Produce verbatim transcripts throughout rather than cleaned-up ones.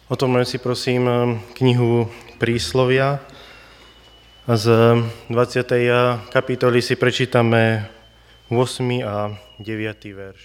Otvorme si prosím knihu Príslovia a z dvadsiatej kapitoly si prečítame ôsmy a deviaty verš.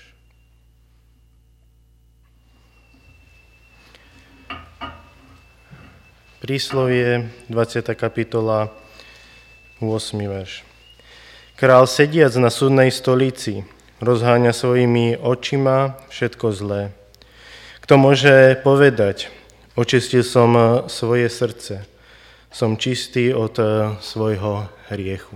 Príslovie, dvadsiata kapitola, ôsmy verš. Král sediac na súdnej stolici rozháňa svojimi očima všetko zlé. Kto môže povedať: očistil som svoje srdce, som čistý od svojho hriechu.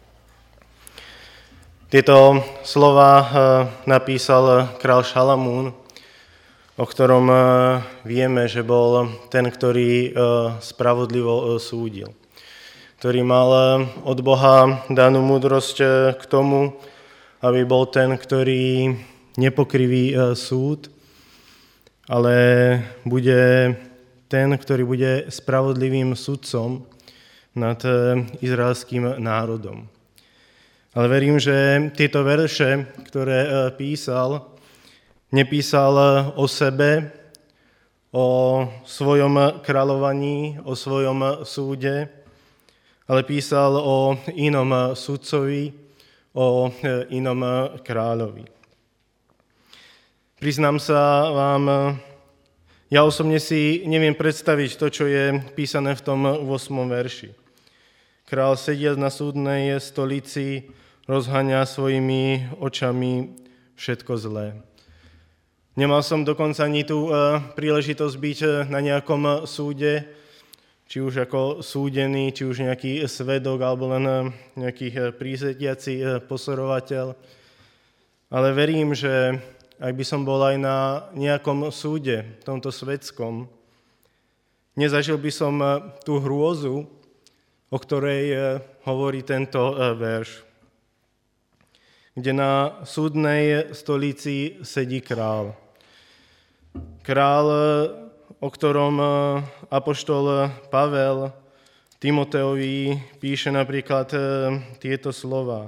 Tieto slova napísal král Šalamún, o ktorom vieme, že bol ten, ktorý spravodlivo súdil, ktorý mal od Boha danú múdrosť k tomu, aby bol ten, ktorý nepokriví súd, ale bude ten, ktorý bude spravodlivým sudcom nad izraelským národom. Ale verím, že tieto verše, ktoré písal, nepísal o sebe, o svojom kráľovaní, o svojom súde, ale písal o inom sudcovi, o inom kráľovi. Priznám sa vám, ja osobne si neviem predstaviť to, čo je písané v tom ôsmom verši. Král sediac na súdnej stolici rozháňa svojimi očami všetko zlé. Nemal som dokonca ani tú príležitosť byť na nejakom súde, či už ako súdený, či už nejaký svedok, alebo len nejaký prísediaci pozorovateľ. Ale verím, že ak by som bol aj na nejakom súde, tomto svetskom, nezažil by som tú hrôzu, o ktorej hovorí tento verš, kde na súdnej stolici sedí král. Král, o ktorom apoštol Pavel Timoteovi píše napríklad tieto slová.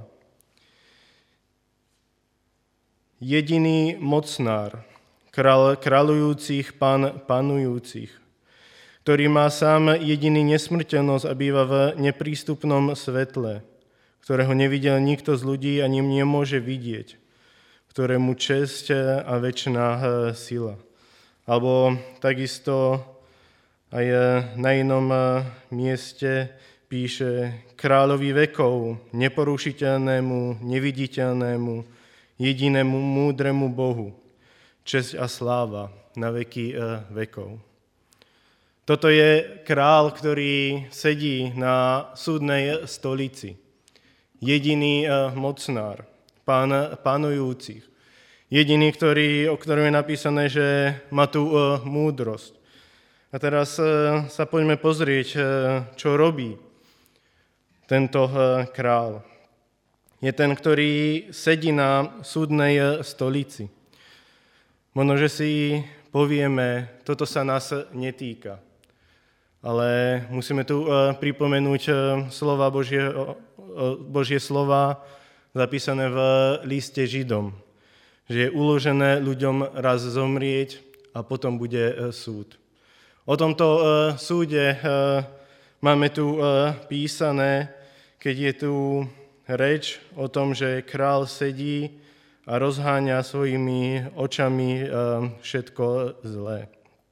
Jediný mocnár, král kráľujúcich, pán panujúcich, ktorý má sám jediný nesmrteľnosť a býva v neprístupnom svetle, ktorého nevidel nikto z ľudí ani nemôže vidieť, ktorému česť a večná sila. Alebo takisto aj na inom mieste píše kráľovi vekov, neporušiteľnému, neviditeľnému, jedinému múdremu Bohu, česť a sláva na veky vekov. Toto je král, ktorý sedí na súdnej stolici. Jediný mocnár, pán panujúcich. Jediný, ktorý, o ktorom je napísané, že má tú uh, múdrosť. A teraz uh, sa poďme pozrieť, uh, čo robí tento uh, král. Je ten, ktorý sedí na súdnej uh, stolici. Možno, že si povieme, toto sa nás netýka. Ale musíme tu uh, pripomenúť uh, slova Božie, uh, Božie slova zapísané v liste Židom, že je uložené ľuďom raz zomrieť a potom bude súd. O tomto súde máme tu písané, keď je tu reč o tom, že král sedí a rozháňa svojimi očami všetko zlé.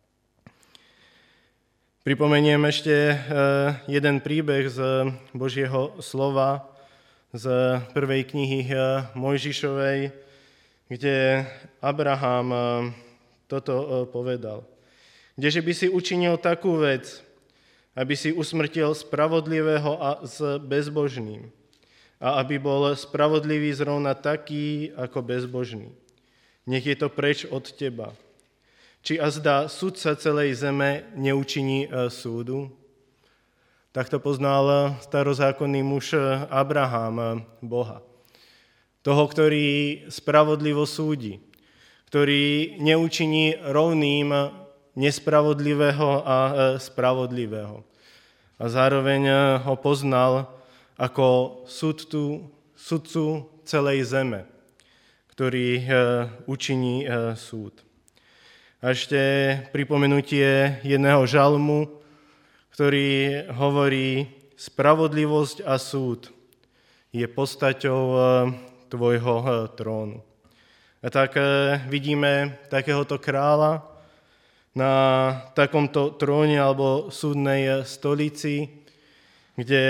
Pripomeniem ešte jeden príbeh z Božieho slova, z prvej knihy Mojžišovej, kde Abraham toto povedal. Kdeže by si učinil takú vec, aby si usmrtil spravodlivého a s bezbožným, a aby bol spravodlivý zrovna taký ako bezbožný. Nech je to preč od teba. Či azda sudca celej zeme neučiní súdu? Takto poznal starozákonný muž Abraham Boha. Toho, ktorý spravodlivo súdi, ktorý neučiní rovným nespravodlivého a spravodlivého. A zároveň ho poznal ako sudcu, sudcu celej zeme, ktorý učiní súd. A ešte pripomenutie jedného žalmu, ktorý hovorí: spravodlivosť a súd je postaťou tvojho trónu. A tak vidíme takéhoto kráľa na takomto tróne alebo súdnej stolici, kde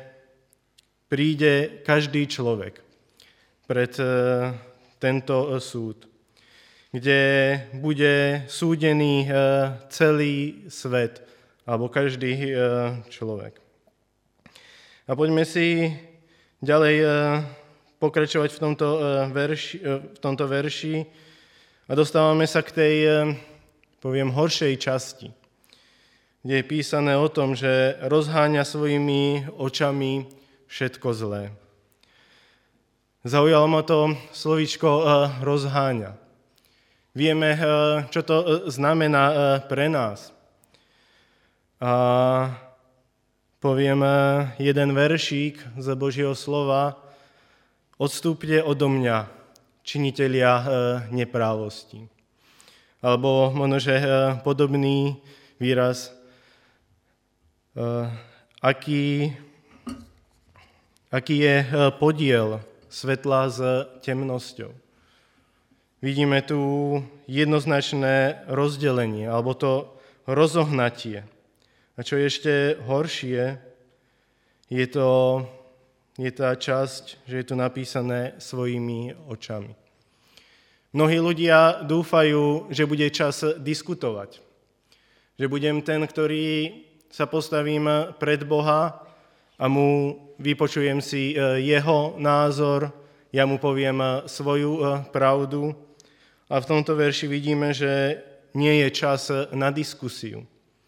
príde každý človek pred tento súd, kde bude súdený celý svet alebo každý človek. A poďme si ďalej pokračovať v tomto verši, v tomto verši a dostávame sa k tej, poviem, horšej časti, kde je písané o tom, že rozháňa svojimi očami všetko zlé. Zaujalo ma to slovíčko rozháňa. Vieme, čo to znamená pre nás. A poviem jeden veršík z Božieho slova: odstúpte odo mňa, činitelia neprávosti. Alebo možno, že podobný výraz, aký, aký je podiel svetla s temnosťou. Vidíme tu jednoznačné rozdelenie, alebo to rozohnatie. A čo je ešte horšie, je to je tá časť, že je tu napísané svojimi očami. Mnohí ľudia dúfajú, že bude čas diskutovať. Že budem ten, ktorý sa postavím pred Boha a mu vypočujem si jeho názor, ja mu poviem svoju pravdu. A v tomto verši vidíme, že nie je čas na diskusiu.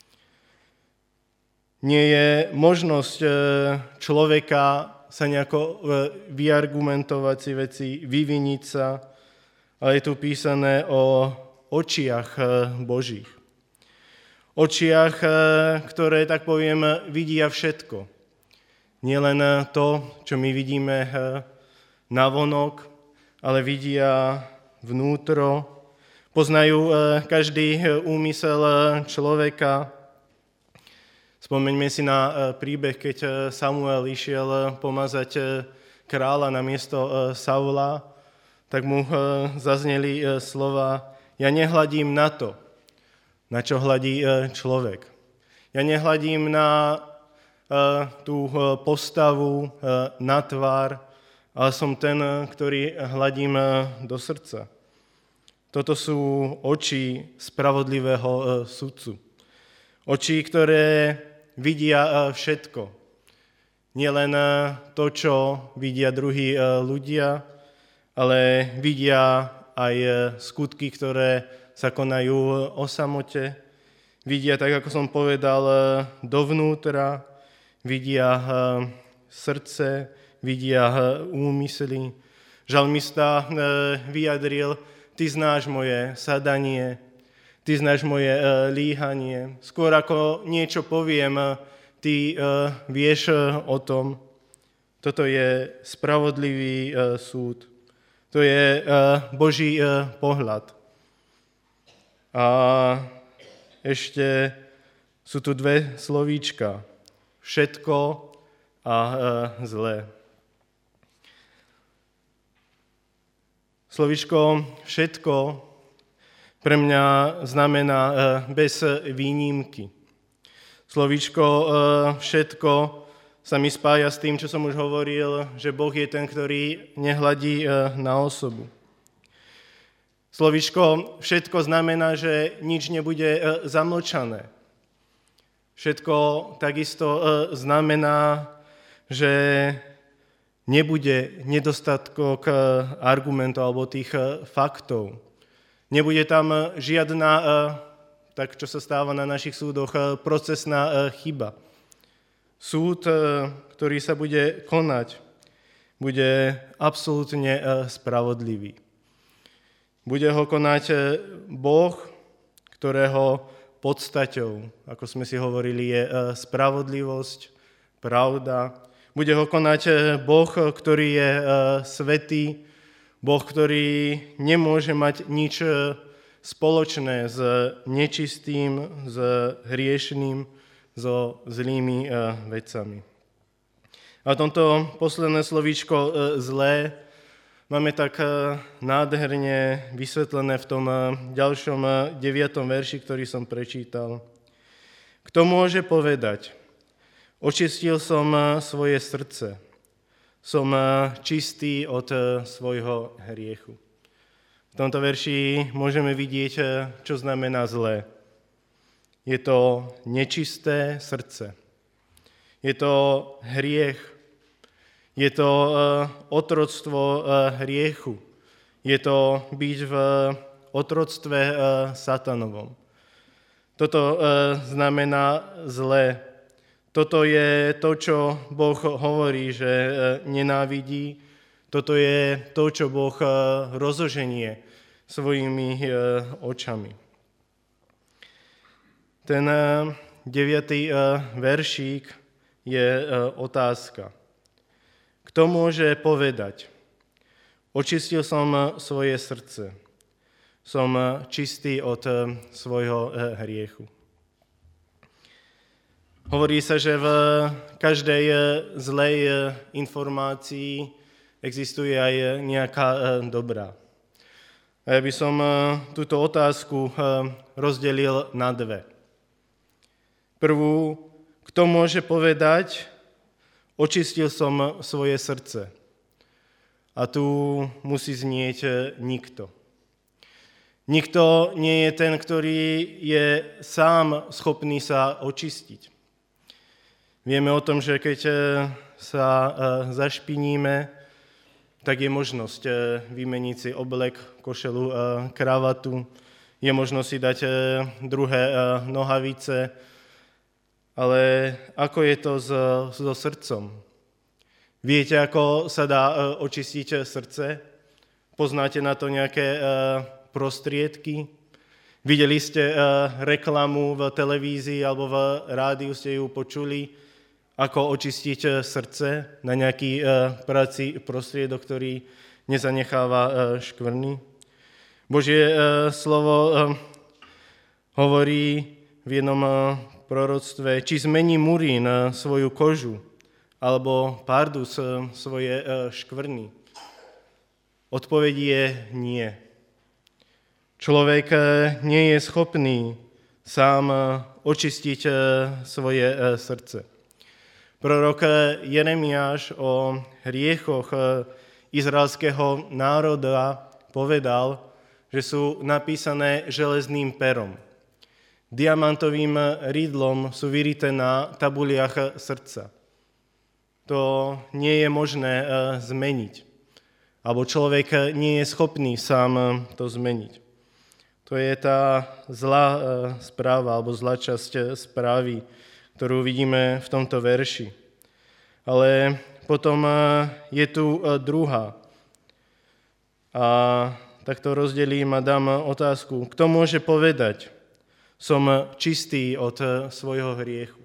Nie je možnosť človeka sa nejako vyargumentovať si veci, vyviniť sa, ale je tu písané o očiach Božích. Očiach, ktoré, tak poviem, vidia všetko. Nielen to, čo my vidíme navonok, ale vidia vnútro, poznajú každý úmysel človeka. Spomeňme si na príbeh, keď Samuel išiel pomazať kráľa na miesto Saula, tak mu zazneli slova: ja nehľadím na to, na čo hľadí človek. Ja nehľadím na tú postavu, na tvár, ale som ten, ktorý hľadím do srdca. Toto sú oči spravodlivého sudcu. Oči, ktoré vidia všetko. Nielen to, čo vidia druhí ľudia, ale vidia aj skutky, ktoré sa konajú o samote. Vidia, tak ako som povedal, dovnútra, vidia srdce, vidia úmysly. Žalmista vyjadril: ty znáš moje sadanie, ty znáš moje líhanie. Skôr ako niečo poviem, ty vieš o tom. Toto je spravodlivý súd. To je Boží pohľad. A ešte sú tu dve slovíčka. Všetko a zlé. Slovíčko všetko pre mňa znamená bez výnimky. Slovíčko všetko sa mi spája s tým, čo som už hovoril, že Boh je ten, ktorý nehľadí na osobu. Slovíčko všetko znamená, že nič nebude zamlčané. Všetko takisto znamená, že nebude nedostatok argumentov alebo tých faktov. Nebude tam žiadna, tak čo sa stáva na našich súdoch, procesná chyba. Súd, ktorý sa bude konať, bude absolútne spravodlivý. Bude ho konať Boh, ktorého podstaťou, ako sme si hovorili, je spravodlivosť, pravda. Bude ho konať Boh, ktorý je svätý, Boh, ktorý nemôže mať nič spoločné s nečistým, s hriešným, so zlými vecami. A tomto posledné slovíčko zlé máme tak nádherne vysvetlené v tom ďalšom deviatom verši, ktorý som prečítal. Kto môže povedať, očistil som svoje srdce, som čistý od svojho hriechu. V tomto verši môžeme vidieť, čo znamená zlé. Je to nečisté srdce. Je to hriech. Je to otroctvo hriechu. Je to byť v otroctve satanovom. Toto znamená zlé. Toto je to, čo Boh hovorí, že nenávidí. Toto je to, čo Boh rozoženie svojimi očami. Ten deviatý veršík je otázka. Kto môže povedať? Očistil som svoje srdce. Som čistý od svojho hriechu. Hovorí sa, že v každej zlej informácii existuje aj nejaká dobrá. A ja by som túto otázku rozdelil na dve. Prvú, kto môže povedať, očistil som svoje srdce. A tu musí znieť nikto. Nikto nie je ten, ktorý je sám schopný sa očistiť. Vieme o tom, že keď sa zašpiníme, tak je možnosť vymeniť si oblek, košelu, kravatu, je možnosť si dať druhé nohavice, ale ako je to so, so srdcom? Viete, ako sa dá očistiť srdce? Poznáte na to nejaké prostriedky? Videli ste reklamu v televízii alebo v rádiu, ste ju počuli? Ako očistiť srdce na nejaký prací prostriedok, ktorý nezanecháva škvrny. Božie slovo hovorí v jednom proroctve, či zmení murín svoju kožu, alebo pardus svoje škvrny. Odpoveď je nie. Človek nie je schopný sám očistiť svoje srdce. Prorok Jeremiáš o hriechoch izraelského národa povedal, že sú napísané železným perom. Diamantovým rydlom sú vyrité na tabuliach srdca. To nie je možné zmeniť. Alebo človek nie je schopný sám to zmeniť. To je tá zlá správa, alebo zlá časť správy, ktorú vidíme v tomto verši. Ale potom je tu druhá. A takto rozdelím a dám otázku. Kto môže povedať, som čistý od svojho hriechu?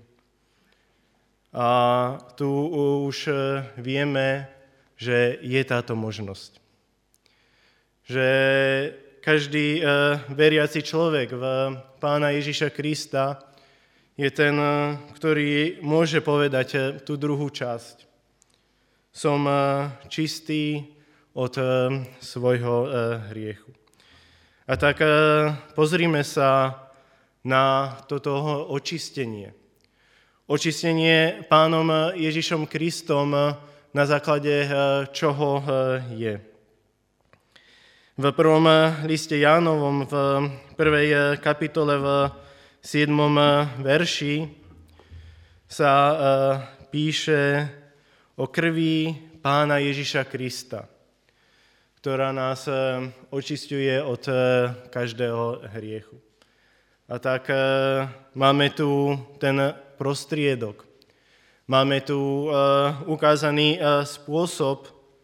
A tu už vieme, že je táto možnosť. Že každý veriaci človek v Pána Ježiša Krista je ten, ktorý môže povedať tú druhú časť. Som čistý od svojho hriechu. A tak pozrime sa na toto očistenie. Očistenie Pánom Ježišom Kristom, na základe čoho je. V prvom liste Jánovom, v prvej kapitole, v siedmom verši sa píše o krvi Pána Ježiša Krista, ktorá nás očisťuje od každého hriechu. A tak máme tu ten prostriedok. Máme tu ukázaný spôsob,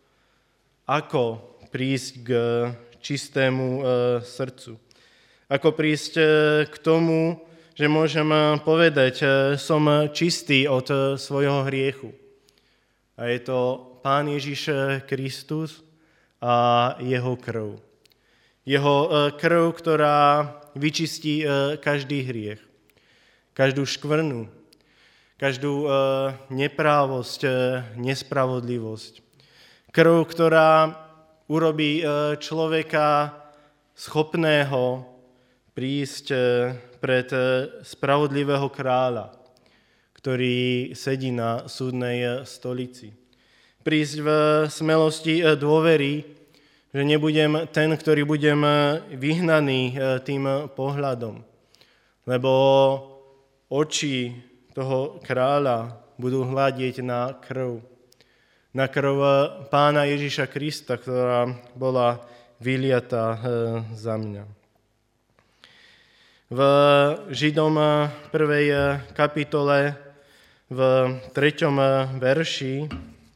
ako prísť k čistému srdcu. Ako prísť k tomu, že môžem povedať, som čistý od svojho hriechu. A je to Pán Ježiš Kristus a jeho krv. Jeho krv, ktorá vyčistí každý hriech, každú škvrnu, každú neprávosť, nespravodlivosť. Krv, ktorá urobí človeka schopného prísť pred spravodlivého kráľa, ktorý sedí na súdnej stolici. Prísť v smelosti dôvery, že nebudem ten, ktorý budem vyhnaný tým pohľadom, lebo oči toho kráľa budú hľadieť na krv. Na krv Pána Ježiša Krista, ktorá bola vyliatá za mňa. V Židom prvej kapitole v treťom verši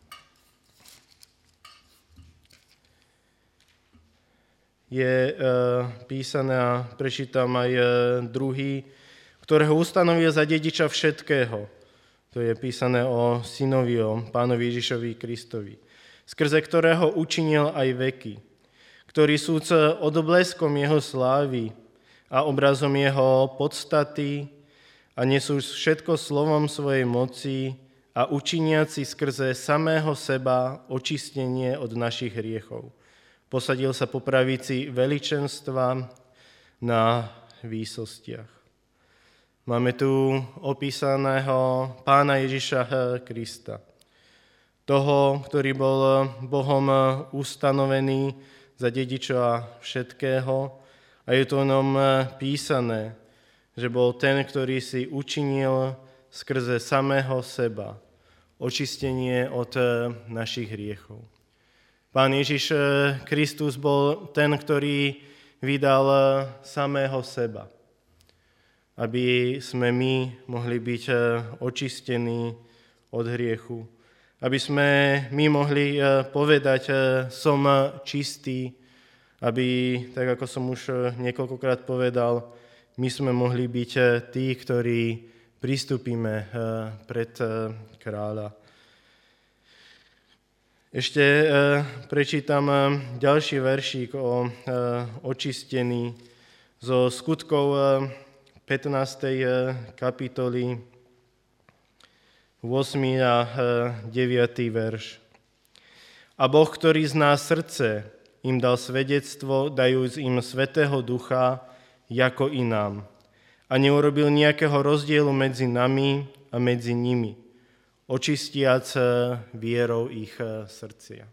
je písané, a prečítam aj druhý, ktorého ustanovil za dediča všetkého. To je písané o synovi, o Pánovi Ježišovi Kristovi, skrze ktorého učinil aj veky, ktorý súd odbleskom jeho slávy a obrazom jeho podstaty a nesú všetko slovom svojej moci a učiniaci skrze samého seba očistenie od našich hriechov. Posadil sa po pravici veličenstva na výsostiach. Máme tu opísaného Pána Ježiša Krista, toho, ktorý bol Bohom ustanovený za dediča všetkého, a je to o ňom písané, že bol ten, ktorý si učinil skrze samého seba očistenie od našich hriechov. Pán Ježiš Kristus bol ten, ktorý vydal samého seba, aby sme my mohli byť očistení od hriechu, aby sme my mohli povedať, som čistý, aby, tak ako som už niekoľkokrát povedal, my sme mohli byť tí, ktorí pristúpime pred kráľa. Ešte prečítam ďalší veršík o očistení zo Skutkov pätnástej kapitoly, ôsmy a deviaty verš. A Boh, ktorý zná srdce, im dal svedectvo, dajúc im Svätého Ducha, ako i nám. A neurobil nejakého rozdielu medzi nami a medzi nimi, očistiac vierou ich srdcia.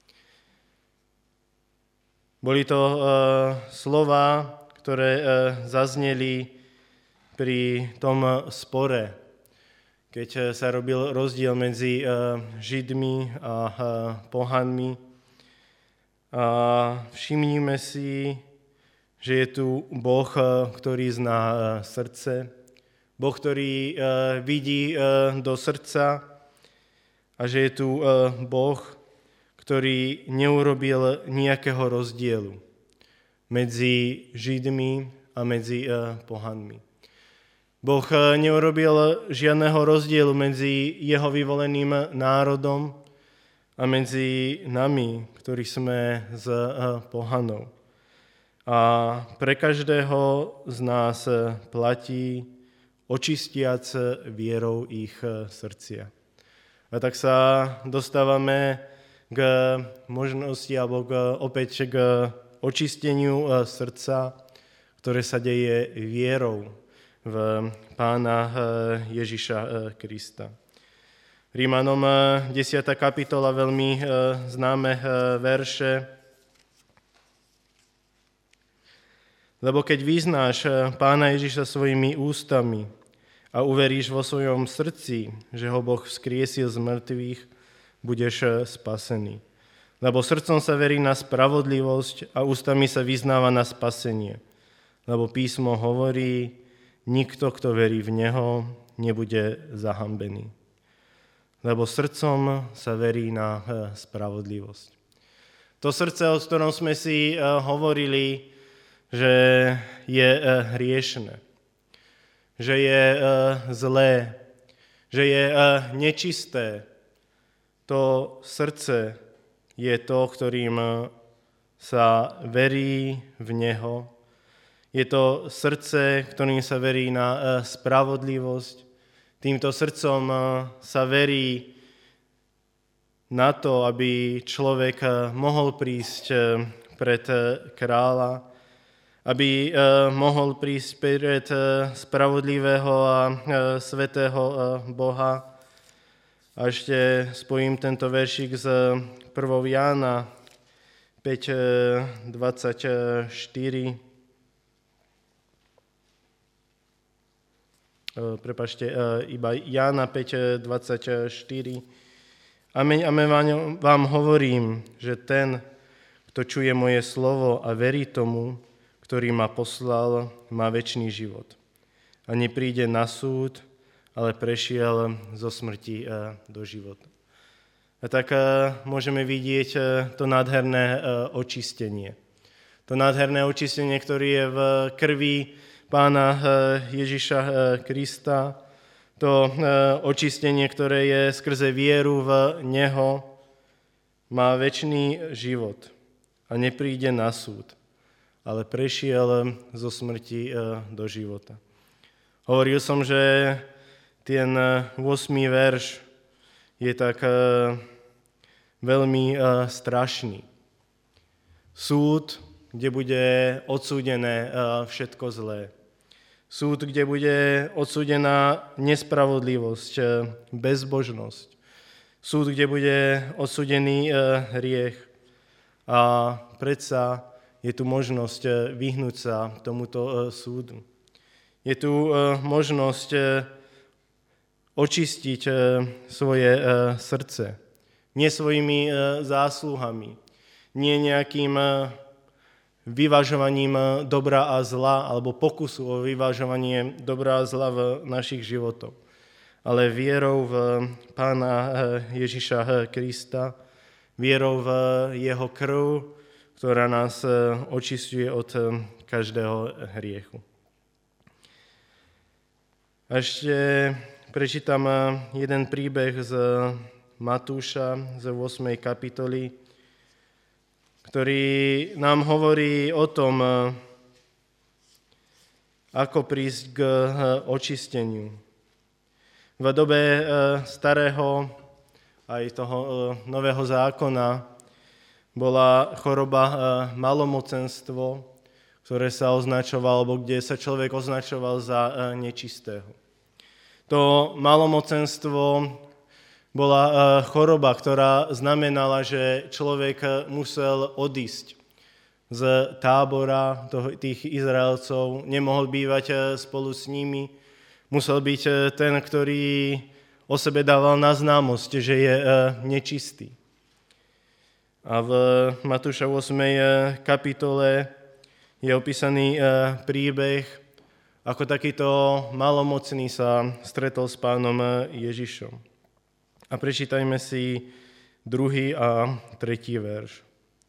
Boli to uh, slova, ktoré uh, zazneli pri tom spore, keď uh, sa robil rozdiel medzi uh, Židmi a uh, pohanmi. A všimnime si, že je tu Boh, uh, ktorý zná uh, srdce, Boh, ktorý uh, vidí uh, do srdca, a že je tu uh, Boh, ktorý neurobil nejakého rozdielu medzi Židmi a medzi uh, pohanmi. Boh uh, neurobil žiadneho rozdielu medzi jeho vyvoleným národom a medzi nami, ktorí sme z uh, pohanov. A pre každého z nás platí očistiac vierou ich srdcia. A tak sa dostávame k možnosti alebo k, opäť k očisteniu srdca, ktoré sa deje vierou v Pána Ježiša Krista. Rímanom desiata kapitola, veľmi známe verše. Lebo keď vyznáš Pána Ježiša svojimi ústami a uveríš vo svojom srdci, že ho Boh vzkriesil z mŕtvych, budeš spasený. Lebo srdcom sa verí na spravodlivosť a ústami sa vyznáva na spasenie. Lebo písmo hovorí, nikto, kto verí v Neho, nebude zahambený. Lebo srdcom sa verí na spravodlivosť. To srdce, o ktorom sme si hovorili, že je hriešne, že je zlé, že je nečisté. To srdce je to, ktorým sa verí v Neho. Je to srdce, ktorým sa verí na spravodlivosť. Týmto srdcom sa verí na to, aby človek mohol prísť pred kráľa, aby mohol prísť pred spravodlivého a svätého Boha. A ešte spojím tento veršik z prvého Jána päť dvadsaťštyri. Prepačte, iba Jána päť dvadsaťštyri. Amen, amen vám hovorím, že ten, kto čuje moje slovo a verí tomu, ktorý ma poslal, má večný život. A nepríde na súd, ale prešiel zo smrti do života. A tak môžeme vidieť to nádherné očistenie. To nádherné očistenie, ktoré je v krvi Pána Ježiša Krista, to očistenie, ktoré je skrze vieru v Neho, má večný život a nepríde na súd, ale prešiel zo smrti do života. Hovoril som, že ten ôsmy verš je tak veľmi strašný. Súd, kde bude odsúdené všetko zlé. Súd, kde bude odsúdená nespravodlivosť, bezbožnosť. Súd, kde bude odsúdený hriech. A predsa je tu možnosť vyhnúť sa tomuto súdu. Je tu možnosť očistiť svoje srdce. Nie svojimi zásluhami, nie nejakým vyvažovaním dobra a zla, alebo pokusu o vyvažovanie dobra a zla v našich životoch, ale vierou v Pána Ježiša Krista, vierou v jeho krv, ktorá nás očisťuje od každého hriechu. A ešte prečítam jeden príbeh z Matúša z ôsmej kapitoly, ktorý nám hovorí o tom, ako prísť k očisteniu. V dobe starého aj toho nového zákona bola choroba malomocenstvo, ktoré sa označovalo, alebo kde sa človek označoval za nečistého. To malomocenstvo bola choroba, ktorá znamenala, že človek musel odísť z tábora tých Izraelcov, nemohol bývať spolu s nimi, musel byť ten, ktorý o sebe dával na známosť, že je nečistý. A v Matúša ôsmej kapitole je opísaný príbeh, ako takýto malomocný sa stretol s Pánom Ježišom. A prečítajme si druhý a tretí verš.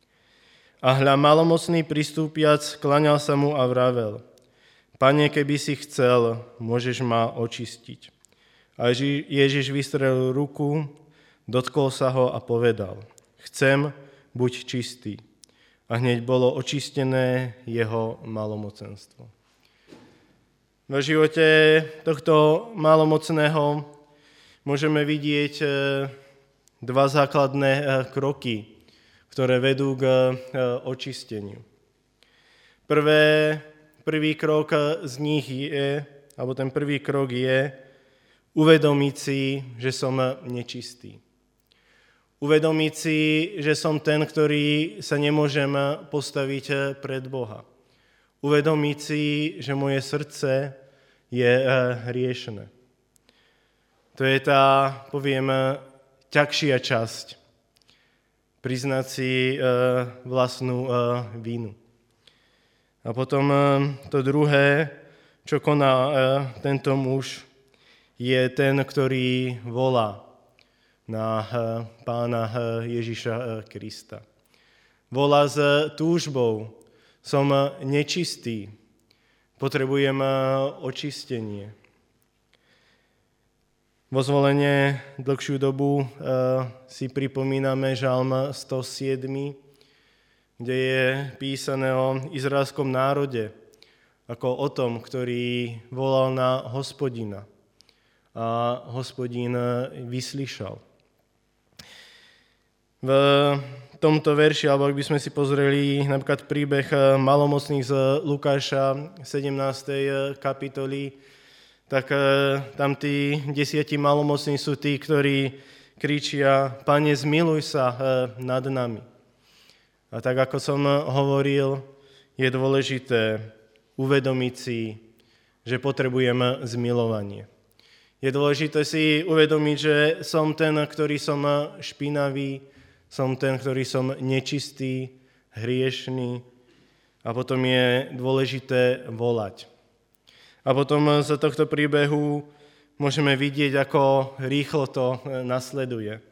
A hľa, malomocný pristúpiac, klaňal sa mu a vravel: Pane, keby si chcel, môžeš ma očistiť. A Ježiš vystrelil ruku, dotkol sa ho a povedal: Chcem, buď čistý. A hneď bolo očistené jeho malomocenstvo. V živote tohto malomocného môžeme vidieť dva základné kroky, ktoré vedú k očisteniu. Prvé, prvý krok z nich je, alebo ten prvý krok je, uvedomiť si, že som nečistý. Uvedomiť si, že som ten, ktorý sa nemôžem postaviť pred Boha. Uvedomiť si, že moje srdce je hriešne. To je tá, poviem, ťažšia časť. Priznať si vlastnú vinu. A potom to druhé, čo koná tento muž, je ten, ktorý volá na Pána Ježiša Krista. Volá s túžbou: som nečistý, potrebujem očistenie. Vo zvolenie dlhšiu dobu si pripomíname žalm sto sedem, kde je písané o izraelskom národe, ako o tom, ktorý volal na Hospodina a Hospodin vyslyšal. V tomto verši, alebo ak by sme si pozreli napríklad príbeh malomocných z Lukáša sedemnástej kapitoly, tak tam tí desiatí malomocní sú tí, ktorí kričia: Pane, zmiluj sa nad nami. A tak, ako som hovoril, je dôležité uvedomiť si, že potrebujem zmilovanie. Je dôležité si uvedomiť, že som ten, ktorý som špinavý, som ten, ktorý som nečistý, hriešný, a potom je dôležité volať. A potom z tohto príbehu môžeme vidieť, ako rýchlo to nasleduje.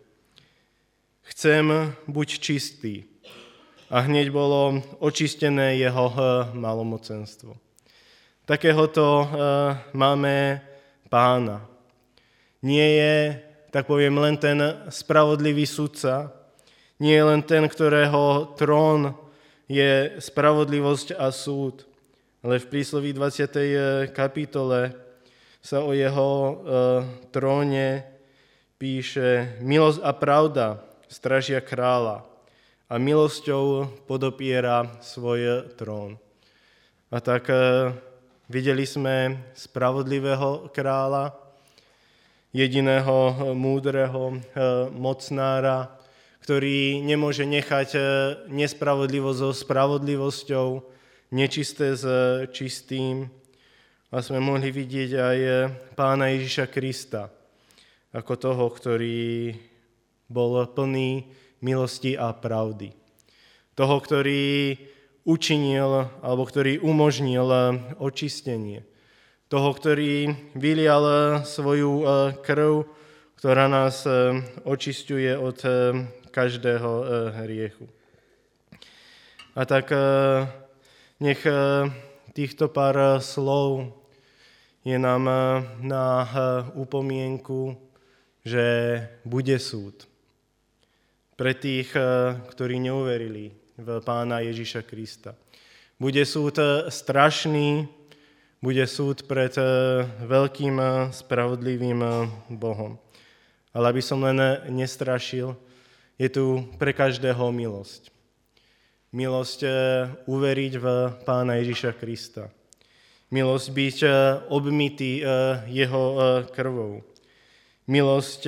Chcem, buď čistý. A hneď bolo očistené jeho malomocenstvo. Takéhoto máme Pána. Nie je, tak poviem, len ten spravodlivý sudca, nie je len ten, ktorého trón je spravodlivosť a súd, ale v prísloví dvadsiatej kapitole sa o jeho e, tróne píše: milosť a pravda stražia kráľa a milosťou podopiera svoj trón. A tak e, videli sme spravodlivého kráľa, jediného múdreho e, mocnára, ktorý nemôže nechať nespravodlivosť so spravodlivosťou, nečisté s čistým. A sme mohli vidieť aj Pána Ježiša Krista ako toho, ktorý bol plný milosti a pravdy. Toho, ktorý učinil, alebo ktorý umožnil očistenie. Toho, ktorý vylial svoju krv, ktorá nás očisťuje od každého hriechu. A tak nech týchto pár slov je nám na upomienku, že bude súd pre tých, ktorí neuverili v Pána Ježiša Krista. Bude súd strašný, bude súd pred veľkým spravodlivým Bohom. Ale aby som len nestrašil, je tu pre každého milosť. Milosť uveriť v Pána Ježiša Krista. Milosť byť obmytý jeho krvou. Milosť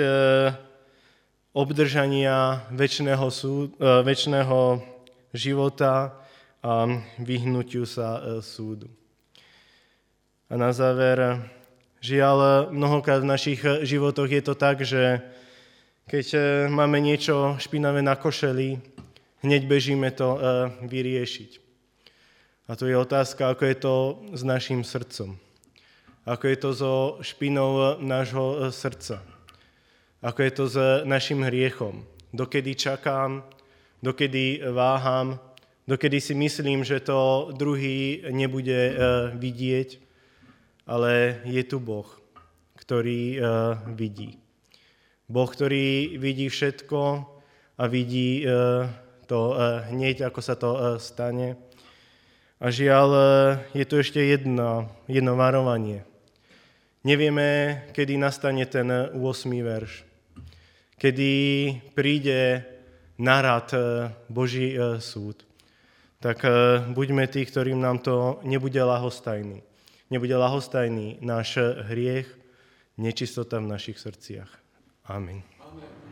obdržania večného, súd, večného života a vyhnutiu sa súdu. A na záver, žiaľ, mnohokrát v našich životoch je to tak, že keď máme niečo špinavé na košeli, hneď bežíme to vyriešiť. A tu je otázka, ako je to s našim srdcom. Ako je to so špinou nášho srdca. Ako je to s našim hriechom. Dokedy čakám, dokedy váham, dokedy si myslím, že to druhý nebude vidieť, ale je tu Boh, ktorý vidí. Boh, ktorý vidí všetko a vidí to hneď, ako sa to stane. A žiaľ, je tu ešte jedno, jedno varovanie. Nevieme, kedy nastane ten ôsmy verš. Kedy príde na rad Boží súd. Tak buďme tí, ktorým nám to nebude ľahostajný. Nebude ľahostajný náš hriech, nečistota v našich srdciach. Amen. Amen.